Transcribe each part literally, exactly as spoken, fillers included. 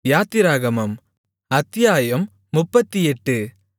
யாத்திராகமம் அத்தியாயம் முப்பத்தெட்டு.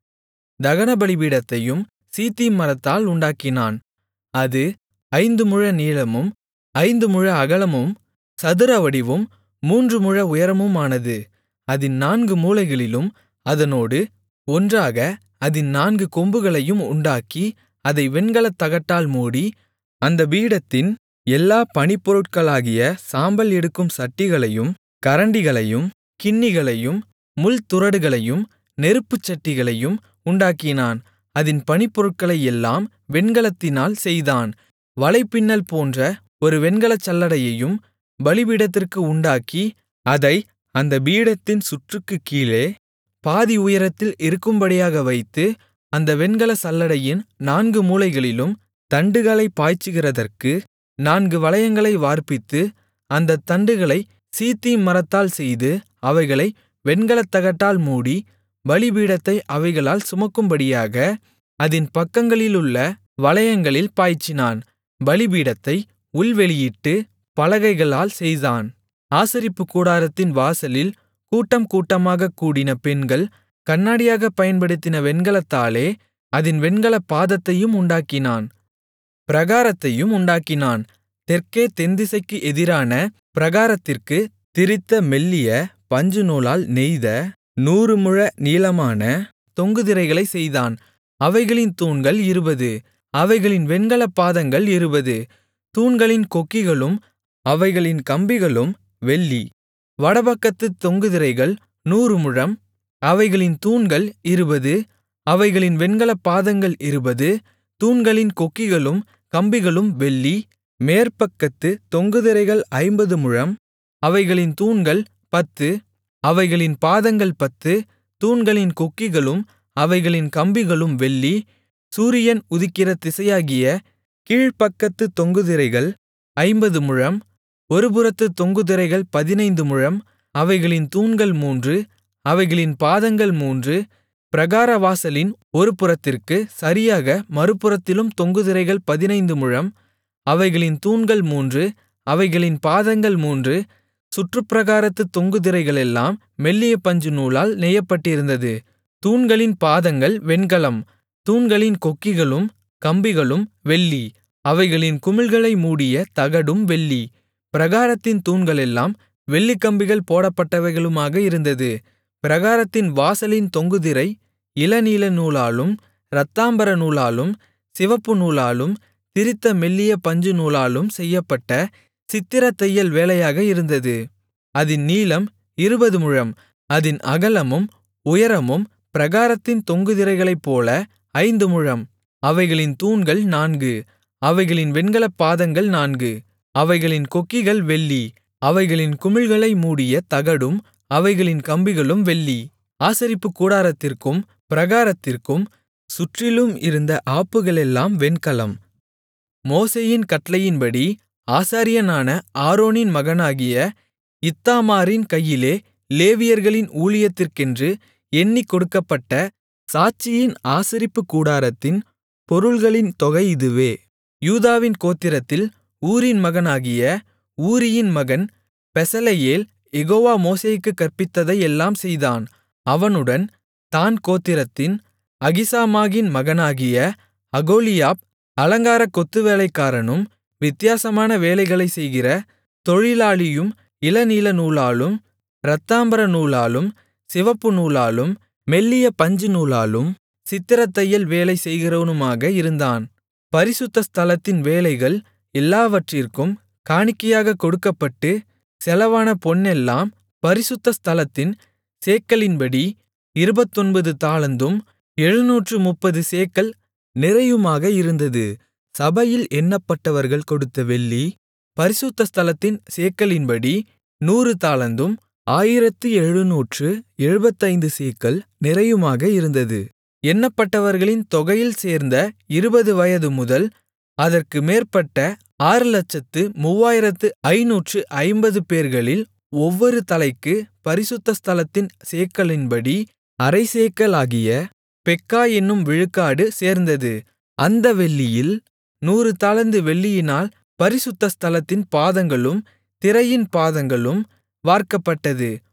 தகனபலிபீடத்தையும் சீத்திம் மரத்தால் உண்டாக்கினான். அது ஐந்து முழ நீளமும் ஐந்து முழ அகலமும் சதுரவடிவும் மூன்று முழ உயரமுமானது. அதின் நான்கு மூலைகளிலும் அதனோடு ஒன்றாக அதின் நான்கு கொம்புகளையும் உண்டாக்கி அதை வெண்கலத் தகட்டால் மூடி, அந்தப் பீடத்தின் எல்லாப் பணிப்பொருட்களாகிய சாம்பல் எடுக்கும் சட்டிகளையும் கரண்டிகளையும் கிண்ணிகளையும் முள்துறடுகளையும் நெருப்புச்சட்டிகளையும் உண்டாக்கினான். அதின் பணிப்பொருட்களையெல்லாம் வெண்கலத்தினால் செய்தான். வலைப்பின்னல் போன்ற ஒரு வெண்கலச் சல்லடையையும் பலிபீடத்திற்கு உண்டாக்கி, அதை அந்தப் பீடத்தின் சுற்றுக்குக் கீழே பாதி உயரத்தில் இருக்கும்படியாக வைத்து, அந்த வெண்கலச் சல்லடையின் நான்கு மூலைகளிலும் தண்டுகளைப் பாய்ச்சுகிறதற்கு நான்கு வளையங்களை வார்ப்பித்து, அந்தத் தண்டுகளைச் சீத்திம் மரத்தால் செய்து, அவைகளை வெண்கலத் தகட்டால் மூடி, பலிபீடத்தை அவைகளால் சுமக்கும்படியாக அதின் பக்கங்களிலுள்ள வளையங்களில் பாய்ச்சினான். பலிபீடத்தை உள்வெளியிட்டு பலகைகளால் செய்தான். ஆசரிப்புக்கூடாரத்தின் வாசலில் கூட்டம் கூட்டமாகக் கூடின பெண்கள் கண்ணாடியாகப் பயன்படுத்தின வெண்கலத்தாலே அதின் வெண்கலப் பாதத்தையும் உண்டாக்கினான். பிராகாரத்தையும் உண்டாக்கினான். தெற்கே தென்திசைக்கு எதிரான பிராகாரத்திற்குத் திரித்த மெல்லிய பஞ்சுநூலால் நெய்த நூறு முழ நீளமான தொங்கு திரைகளைச் செய்தான். அவைகளின் தூண்கள் இருபது, அவைகளின் வெண்கலப் பாதங்கள் இருபது. தூண்களின் கொக்கிகளும் அவைகளின் கம்பிகளும் வெள்ளி. வடபக்கத்துத் தொங்கு திரைகள் நூறு முழம், அவைகளின் தூண்கள் இருபது, அவைகளின் வெண்கலப் பாதங்கள் இருபது. தூண்களின் கொக்கிகளும் கம்பிகளும் வெள்ளி. மேற்பக்கத்துத் தொங்கு திரைகள் ஐம்பது முழம், அவைகளின் தூண்கள் பத்து, அவைகளின் பாதங்கள் பத்து. தூண்களின் கொக்கிகளும் அவைகளின் கம்பிகளும் வெள்ளி. சூரியன் உதிக்கிற திசையாகிய கீழ்ப்பக்கத்துத் தொங்கு திரைகள் ஐம்பது முழம், ஒருபுறத்துத் தொங்கு திரைகள் பதினைந்து முழம், அவைகளின் தூண்கள் மூன்று, அவைகளின் பாதங்கள் மூன்று. பிராகாரவாசலின் ஒரு புறத்திற்குச் சரியாக மறுபுறத்திலும் தொங்கு திரைகள் பதினைந்து முழம், அவைகளின் தூண்கள் மூன்று, அவைகளின் பாதங்கள் மூன்று. சுற்றுப்பிராகாரத்துத் தொங்கு திரைகளெல்லாம் மெல்லிய பஞ்சுநூலால் நெய்யப்பட்டிருந்தது. தூண்களின் பாதங்கள் வெண்கலம், தூண்களின் கொக்கிகளும் கம்பிகளும் வெள்ளி, அவைகளின் குமிழ்களை மூடிய தகடும் வெள்ளி. பிராகாரத்தின் தூண்களெல்லாம் வெள்ளிக்கம்பிகள் போடப்பட்டவைகளுமாக இருந்தது. பிராகாரத்தின் வாசலின் தொங்கு திரை இளநீல நூலாலும் இரத்தாம்பர நூலாலும் சிவப்பு நூலாலும் திரித்த மெல்லிய பஞ்சுநூலாலும் செய்யப்பட்ட சித்திரத் தையல் வேலையாக இருந்தது. அதின் நீளம் இருபது முழம், அதின் அகலமும் உயரமும் பிராகாரத்தின் தொங்கு திரைகளைப்போல ஐந்து முழம். அவைகளின் தூண்கள் நான்கு, அவைகளின் வெண்கலப் பாதங்கள் நான்கு, அவைகளின் கொக்கிகள் வெள்ளி, அவைகளின் குமிழ்களை மூடிய தகடும் அவைகளின் கம்பிகளும் வெள்ளி. ஆசரிப்புக் கூடாரத்திற்கும் பிராகாரத்திற்கும் சுற்றிலும் இருந்த ஆப்புகளெல்லாம் வெண்கலம். மோசேயின் கட்டளையின்படி ஆசாரியனான ஆரோனின் மகனாகிய இத்தாமாரின் கையிலே லேவியர்களின் ஊழியத்திற்கென்று எண்ணிக் கொடுக்கப்பட்ட சாட்சியின் ஆசரிப்புக் கூடாரத்தின் பொருள்களின் தொகை இதுவே. யூதாவின் கோத்திரத்தில் ஊரின் மகனாகிய ஊரியின் மகன் பெசலெயேல் யெகோவா மோசேக்குக் கற்பித்ததை எல்லாம் செய்தான். அவனுடன் தாண் கோத்திரத்தின் அகிசாமாகின் மகனாகிய அகோலியாப் அலங்காரக் கொத்துவேலைக்காரனும் வித்தியாசமான வேலைகளைச் செய்கிற தொழிலாளியும் இளநீல நூலாலும் இரத்தாம்பர நூலாலும் சிவப்பு நூலாலும் மெல்லிய பஞ்சுநூலாலும் சித்திரத் தையல் வேலை செய்கிறவனுமாக இருந்தான். பரிசுத்த ஸ்தலத்தின் வேலைகள் எல்லாவற்றிற்கும் காணிக்கையாகக் கொடுக்கப்பட்டு செலவான பொன்னெல்லாம் பரிசுத்த ஸ்தலத்தின் சேக்கலின்படி இருபத்தொன்பது தாலந்தும் எழுநூற்று முப்பது சேக்கல் நிறையுமாக இருந்தது. சபையில் எண்ணப்பட்டவர்கள் கொடுத்த வெள்ளி பரிசுத்த ஸ்தலத்தின் சேக்கலின்படி நூறு தாலந்தும் ஆயிரத்து எழுநூற்று எழுபத்தைந்து சேக்கல் நிறையுமாக இருந்தது. எண்ணப்பட்டவர்களின் தொகையில் சேர்ந்த இருபது வயது முதல் அதற்கு மேற்பட்ட ஆறு லட்சத்து மூவாயிரத்து ஐந்நூற்று ஐம்பது பேர்களில் ஒவ்வொரு தலைக்கு பரிசுத்த ஸ்தலத்தின் சேக்கலின்படி அரை சேக்கலாகிய பெக்கா என்னும் விழுக்காடு சேர்ந்தது. அந்த வெள்ளியில் நூறு தாலந்து வெள்ளியினால் பரிசுத்த ஸ்தலத்தின் பாதங்களும் திரையின் பாதங்களும் வார்க்கப்பட்டது.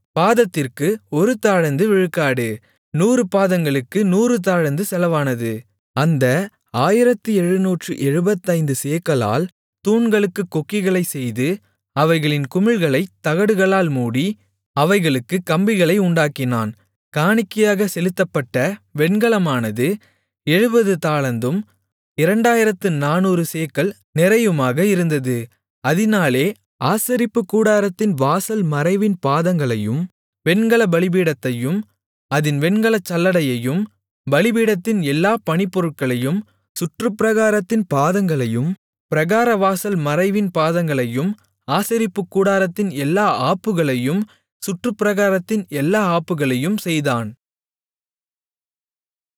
பாதத்திற்கு ஒரு தாலந்து விழுக்காடு நூறு பாதங்களுக்கு நூறு தாலந்து செலவானது அந்த ஆயிரத்து எழுநூற்று எழுபத்தைந்து சேக்கலால் தூண்களுக்குக் கொக்கிகளைச் செய்து அவைகளின் குமிழ்களைத் தகடுகளால் மூடி அவைகளுக்குக் கம்பிகளை உண்டாக்கினான் காணிக்கையாகச் செலுத்தப்பட்ட வெண்கலமானது எழுபது தாலந்தும் இரண்டாயிரத்து நானூறு சேக்கல் நிறையுமாக இருந்தது அதினாலே ஆசரிப்புக் கூடாரத்தின் வாசல் மறைவின் பாதங்களையும் வெண்கலப் பலிபீடத்தையும் அதின் வெண்கலச் சல்லடையையும் பலிபீடத்தின் எல்லாப் பணிப்பொருட்களையும் சுற்றுப்பிராகாரத்தின் பாதங்களையும் பிராகாரவாசல் மறைவின் பாதங்களையும் ஆசரிப்புக் கூடாரத்தின் எல்லா ஆப்புகளையும் சுற்றுப்பிராகாரத்தின் எல்லா ஆப்புகளையும் செய்தான்